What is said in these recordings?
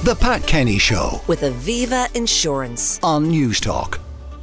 The Pat Kenny Show with Aviva Insurance on Newstalk.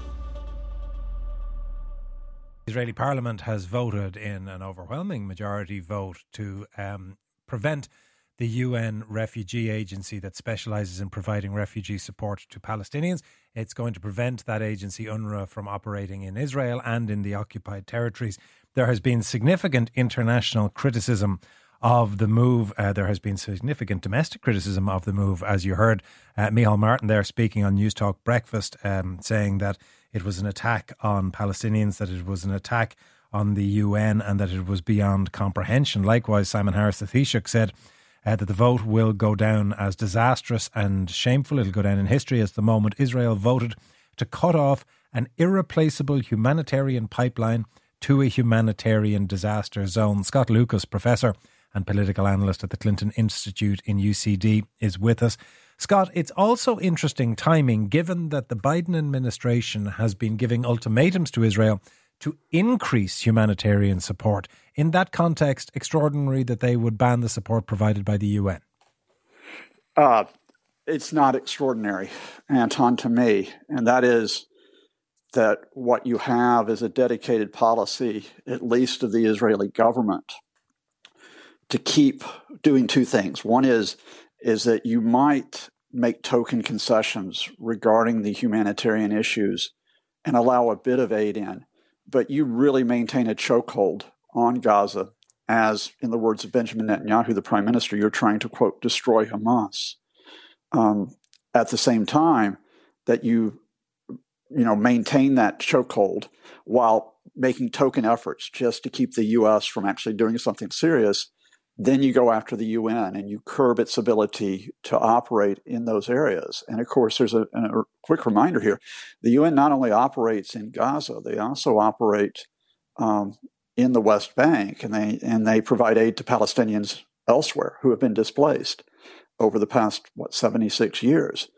The Israeli Parliament has voted in an overwhelming majority vote to prevent the UN refugee agency that specialises in providing refugee support to Palestinians. It's going to prevent that agency, UNRWA, from operating in Israel and in the occupied territories. There has been significant international criticism of the move. There has been significant domestic criticism of the move, as you heard Micheál Martin there speaking on Newstalk Breakfast, saying that it was an attack on Palestinians, that it was an attack on the UN, and that it was beyond comprehension. Likewise, Simon Harris, the Taoiseach, said that the vote will go down as disastrous and shameful. It'll go down in history as the moment Israel voted to cut off an irreplaceable humanitarian pipeline to a humanitarian disaster zone. Scott Lucas, professor and political analyst at the Clinton Institute in UCD, is with us. Scott, it's also interesting timing, given that the Biden administration has been giving ultimatums to Israel to increase humanitarian support. In that context, extraordinary that they would ban the support provided by the UN. It's not extraordinary, Anton, to me. And that is that what you have is a dedicated policy, at least of the Israeli government, to keep doing two things. One is that you might make token concessions regarding the humanitarian issues and allow a bit of aid in, but you really maintain a chokehold on Gaza, as, in the words of Benjamin Netanyahu, the prime minister, you're trying to, quote, destroy Hamas. At the same time that you maintain that chokehold while making token efforts just to keep the U.S. from actually doing something serious, then you go after the UN and you curb its ability to operate in those areas. And of course, there's a quick reminder here. The UN not only operates in Gaza, they also operate in the West Bank, and they provide aid to Palestinians elsewhere who have been displaced over the past, 76 years.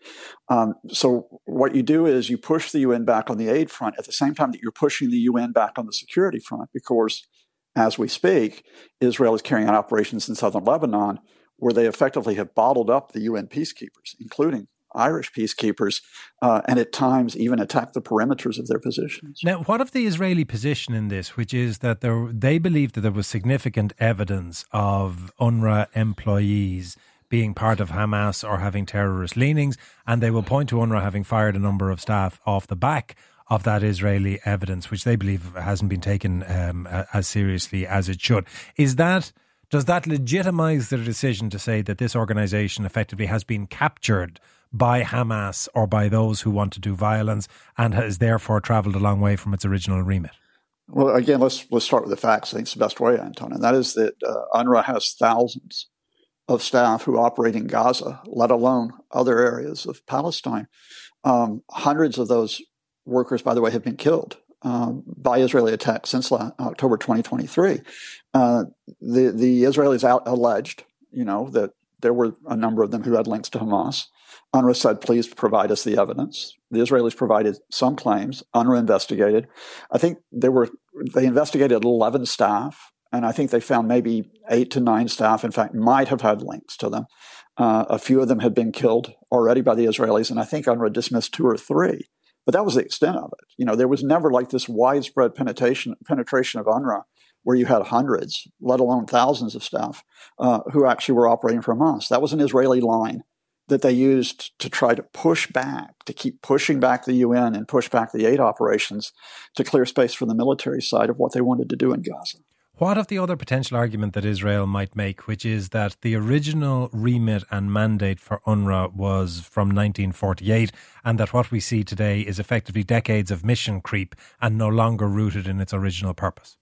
So what you do is you push the UN back on the aid front at the same time that you're pushing the UN back on the security front, because as we speak, Israel is carrying out operations in southern Lebanon where they effectively have bottled up the UN peacekeepers, including Irish peacekeepers, and at times even attacked the perimeters of their positions. Now, what of the Israeli position in this, which is that they believe that there was significant evidence of UNRWA employees being part of Hamas or having terrorist leanings, and they will point to UNRWA having fired a number of staff off the back of that Israeli evidence, which they believe hasn't been taken as seriously as it should. Does that legitimise their decision to say that this organisation effectively has been captured by Hamas or by those who want to do violence and has therefore travelled a long way from its original remit? Well, again, let's start with the facts. I think it's the best way, Anton, and that is that UNRWA has thousands of staff who operate in Gaza, let alone other areas of Palestine. Hundreds of those workers, by the way, have been killed by Israeli attacks since October 2023. The Israelis alleged, that there were a number of them who had links to Hamas. UNRWA said, please provide us the evidence. The Israelis provided some claims. UNRWA investigated. I think they investigated 11 staff, and I think they found maybe 8 to 9 staff, in fact, might have had links to them. A few of them had been killed already by the Israelis, and I think UNRWA dismissed 2 or 3. But that was the extent of it. There was never like this widespread penetration of UNRWA where you had hundreds, let alone thousands of staff who actually were operating for Hamas. That was an Israeli line that they used to try to push back, to keep pushing back the UN and push back the aid operations to clear space for the military side of what they wanted to do in Gaza. What of the other potential argument that Israel might make, which is that the original remit and mandate for UNRWA was from 1948, and that what we see today is effectively decades of mission creep and no longer rooted in its original purpose?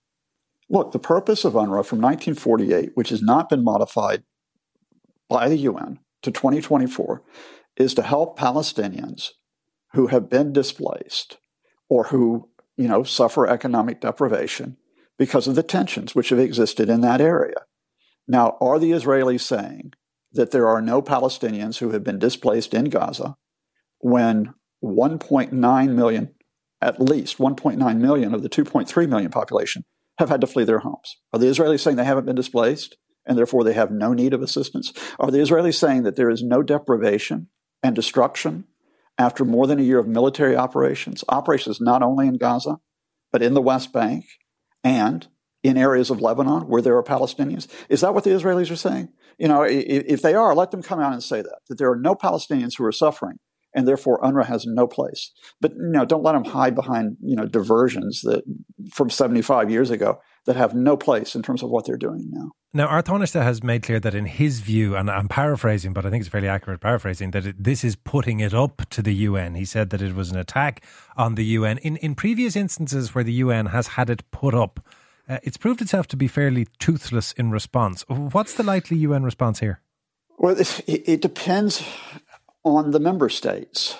Look, the purpose of UNRWA from 1948, which has not been modified by the UN to 2024, is to help Palestinians who have been displaced or who, suffer economic deprivation because of the tensions which have existed in that area. Now, are the Israelis saying that there are no Palestinians who have been displaced in Gaza when 1.9 million, at least 1.9 million of the 2.3 million population have had to flee their homes? Are the Israelis saying they haven't been displaced and therefore they have no need of assistance? Are the Israelis saying that there is no deprivation and destruction after more than a year of military operations not only in Gaza, but in the West Bank and in areas of Lebanon where there are Palestinians? Is that what the Israelis are saying? If they are, let them come out and say that there are no Palestinians who are suffering, and therefore UNRWA has no place. But don't let them hide behind diversions that from 75 years ago that have no place in terms of what they're doing now. Now, Art Taoiseach has made clear that in his view, and I'm paraphrasing, but I think it's fairly accurate paraphrasing, that this is putting it up to the UN. He said that it was an attack on the UN. In previous instances where the UN has had it put up, it's proved itself to be fairly toothless in response. What's the likely UN response here? Well, it depends on the member states.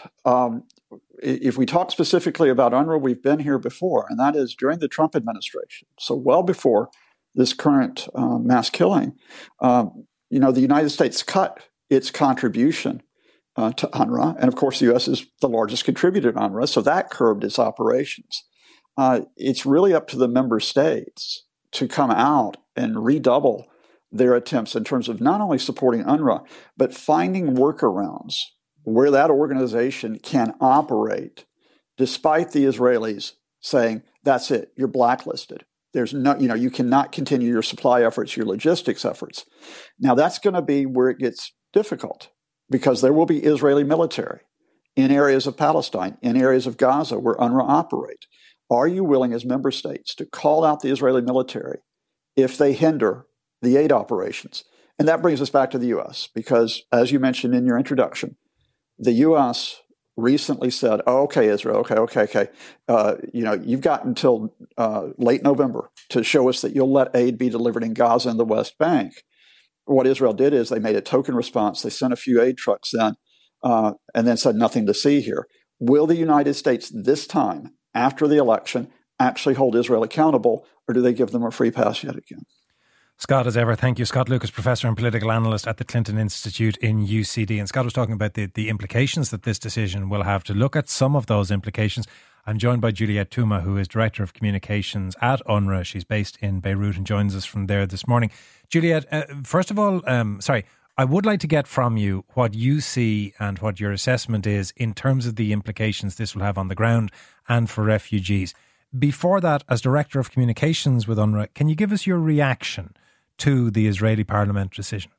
If we talk specifically about UNRWA, we've been here before, and that is during the Trump administration. So well before this current mass killing, the United States cut its contribution to UNRWA. And of course, the U.S. is the largest contributor to UNRWA, so that curbed its operations. It's really up to the member states to come out and redouble their attempts in terms of not only supporting UNRWA, but finding workarounds where that organization can operate, despite the Israelis saying, that's it, you're blacklisted. There's no, you cannot continue your supply efforts, your logistics efforts. Now, that's going to be where it gets difficult, because there will be Israeli military in areas of Palestine, in areas of Gaza where UNRWA operate. Are you willing as member states to call out the Israeli military if they hinder the aid operations? And that brings us back to the U.S., because as you mentioned in your introduction, the U.S. recently said, okay, Israel, okay. You've got until late November to show us that you'll let aid be delivered in Gaza and the West Bank. What Israel did is they made a token response. They sent a few aid trucks in and then said nothing to see here. Will the United States this time, after the election, actually hold Israel accountable, or do they give them a free pass yet again? Scott, as ever, thank you. Scott Lucas, Professor and Political Analyst at the Clinton Institute in UCD. And Scott was talking about the implications that this decision will have. To look at some of those implications, I'm joined by Juliette Touma, who is Director of Communications at UNRWA. She's based in Beirut and joins us from there this morning. Juliette, first of all, I would like to get from you what you see and what your assessment is in terms of the implications this will have on the ground and for refugees. Before that, as Director of Communications with UNRWA, can you give us your reaction to the Israeli parliament decision?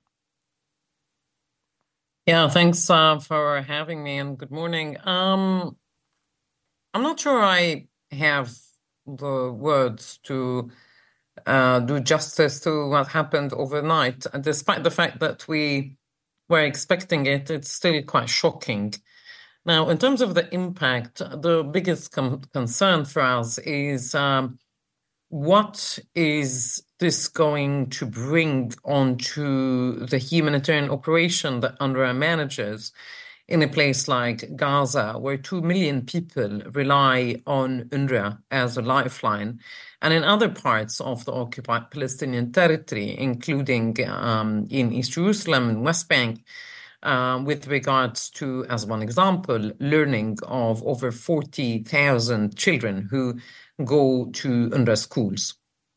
Yeah, thanks for having me, and good morning. I'm not sure I have the words to do justice to what happened overnight. Despite the fact that we were expecting it, it's still quite shocking. Now, in terms of the impact, the biggest concern for us is what is this going to bring onto the humanitarian operation that UNRWA manages in a place like Gaza, where 2 million people rely on UNRWA as a lifeline, and in other parts of the occupied Palestinian territory, including in East Jerusalem and West Bank, with regards to, as one example, learning of over 40,000 children who go to UNRWA schools.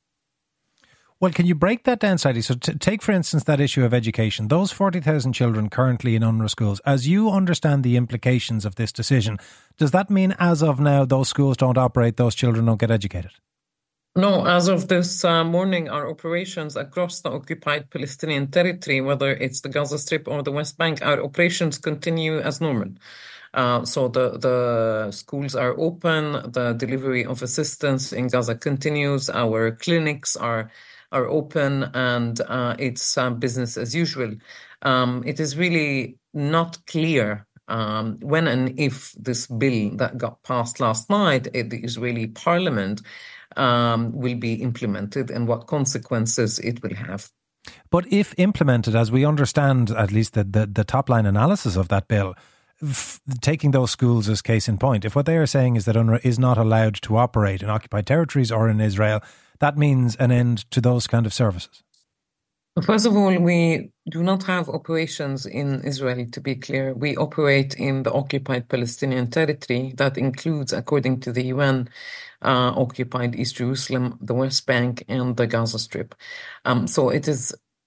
Well, can you break that down slightly? So take, for instance, that issue of education. Those 40,000 children currently in UNRWA schools, as you understand the implications of this decision, does that mean as of now those schools don't operate, those children don't get educated? No, as of this morning, our operations across the occupied Palestinian territory, whether it's the Gaza Strip or the West Bank, our operations continue as normal. So the schools are open, the delivery of assistance in Gaza continues, our clinics are open, and it's business as usual. It is really not clear when and if this bill that got passed last night at the Israeli parliament will be implemented and what consequences it will have. But if implemented, as we understand, at least the top line analysis of that bill, taking those schools as case in point, if what they are saying is that UNRWA is not allowed to operate in occupied territories or in Israel, that means an end to those kind of services. First of all, we do not have operations in Israel, to be clear. We operate in the occupied Palestinian territory. That includes, according to the UN, occupied East Jerusalem, the West Bank, and the Gaza Strip. So it is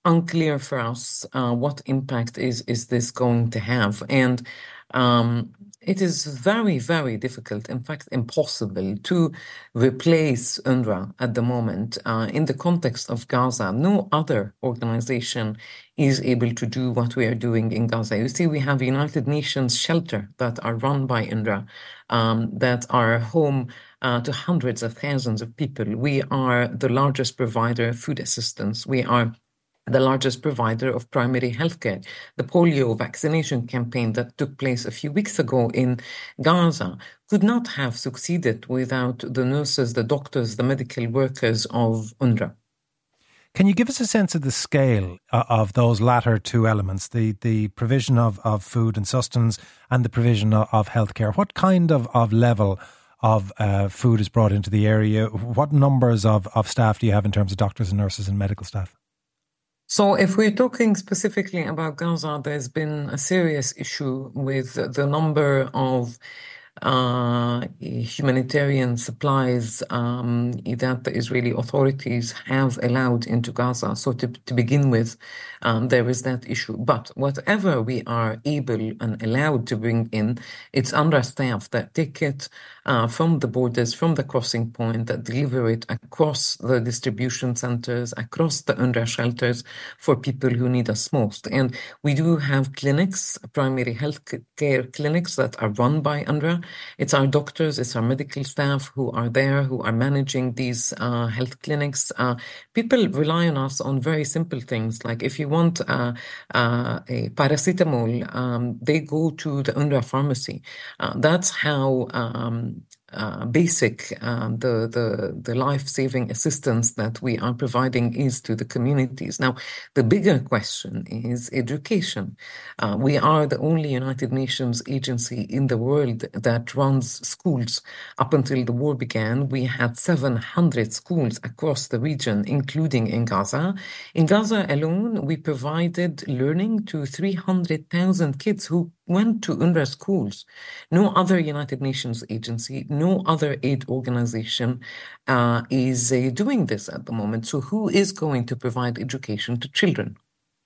unclear for us what impact is this going to have. And it is very, very difficult, in fact, impossible to replace UNRWA at the moment. In the context of Gaza, no other organization is able to do what we are doing in Gaza. You see, we have United Nations shelter that are run by UNRWA, that are home to hundreds of thousands of people. We are the largest provider of food assistance. We are the largest provider of primary healthcare. The polio vaccination campaign that took place a few weeks ago in Gaza could not have succeeded without the nurses, the doctors, the medical workers of UNRWA. Can you give us a sense of the scale of those latter two elements, the provision of food and sustenance and the provision of healthcare? What kind of level of food is brought into the area? What numbers of staff do you have in terms of doctors and nurses and medical staff? So if we're talking specifically about Gaza, there's been a serious issue with the number of humanitarian supplies that the Israeli authorities have allowed into Gaza. So to begin with, there is that issue. But whatever we are able and allowed to bring in, it's UNRWA staff that take it from the borders, from the crossing point, that deliver it across the distribution centers, across the UNRWA shelters for people who need us most. And we do have clinics, primary health care clinics that are run by UNRWA. It's our doctors, it's our medical staff who are there, who are managing these health clinics. People rely on us on very simple things, like if you want a paracetamol, they go to the UNRWA pharmacy. That's how basic the life-saving assistance that we are providing is to the communities. Now, the bigger question is education. We are the only United Nations agency in the world that runs schools. Up until the war began, we had 700 schools across the region, including in Gaza. In Gaza alone, we provided learning to 300,000 kids who went to UNRWA schools. No other United Nations agency, no other aid organization is doing this at the moment. So who is going to provide education to children?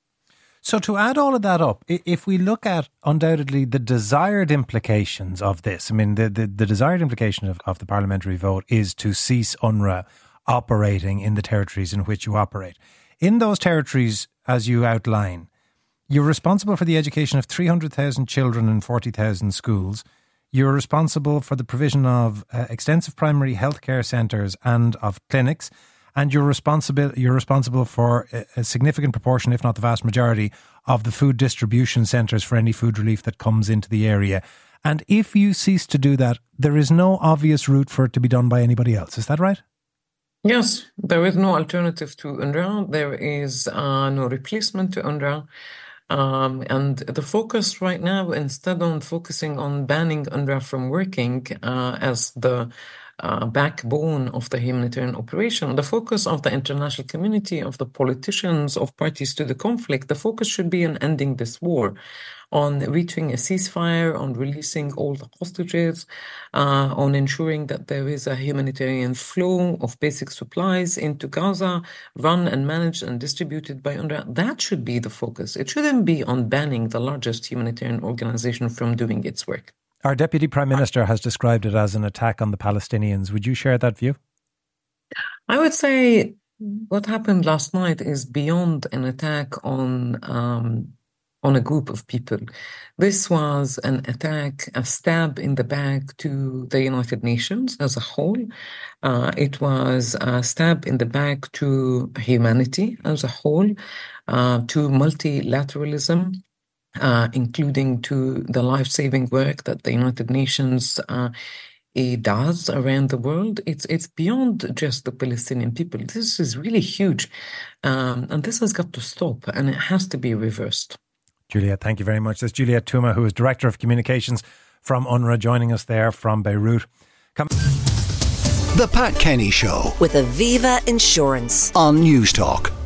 So to add all of that up, if we look at undoubtedly the desired implications of this, I mean, the desired implication of the parliamentary vote is to cease UNRWA operating in the territories in which you operate. In those territories, as you outline, you're responsible for the education of 300,000 children in 40,000 schools. You're responsible for the provision of extensive primary healthcare centres and of clinics. And you're responsible for a significant proportion, if not the vast majority, of the food distribution centres for any food relief that comes into the area. And if you cease to do that, there is no obvious route for it to be done by anybody else. Is that right? Yes, there is no alternative to UNRWA. There is no replacement to UNRWA. And the focus right now, instead of focusing on banning UNRWA from working as the backbone of the humanitarian operation, the focus of the international community, of the politicians, of parties to the conflict, the focus should be on ending this war, on reaching a ceasefire, on releasing all the hostages, on ensuring that there is a humanitarian flow of basic supplies into Gaza, run and managed and distributed by UNRWA. That should be the focus. It shouldn't be on banning the largest humanitarian organization from doing its work. Our Deputy Prime Minister has described it as an attack on the Palestinians. Would you share that view? I would say what happened last night is beyond an attack on a group of people. This was an attack, a stab in the back to the United Nations as a whole. It was a stab in the back to humanity as a whole, to multilateralism, including to the life-saving work that the United Nations does around the world. It's beyond just the Palestinian people. This is really huge, and this has got to stop, and it has to be reversed. Juliette, thank you very much. That's Juliette Touma, who is Director of Communications from UNRWA, joining us there from Beirut. The Pat Kenny Show with Aviva Insurance on News Talk.